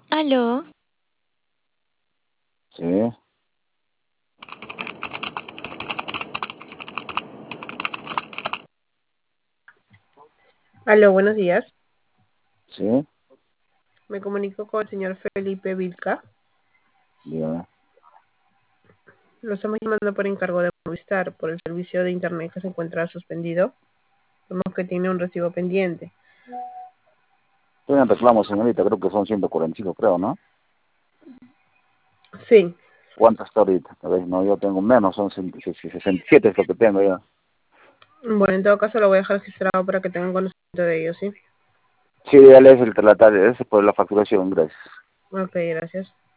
Aló, Sí, Aló, buenos días. sí, Me comunico con el señor Felipe Vilca. dígame. Lo estamos llamando por encargo de Movistar por el servicio de internet que se encuentra suspendido. Vemos que tiene un recibo pendiente. Estoy en reclamo, señorita, creo que son 145, creo, ¿no? Sí. ¿Cuánto está ahorita? A ver, no, yo tengo menos, son 67 es lo que tengo ya. Bueno, en todo caso lo voy a dejar registrado para que tengan conocimiento de ello, ¿sí? Sí, él es el relatario, ese es por la facturación, gracias. Ok, gracias.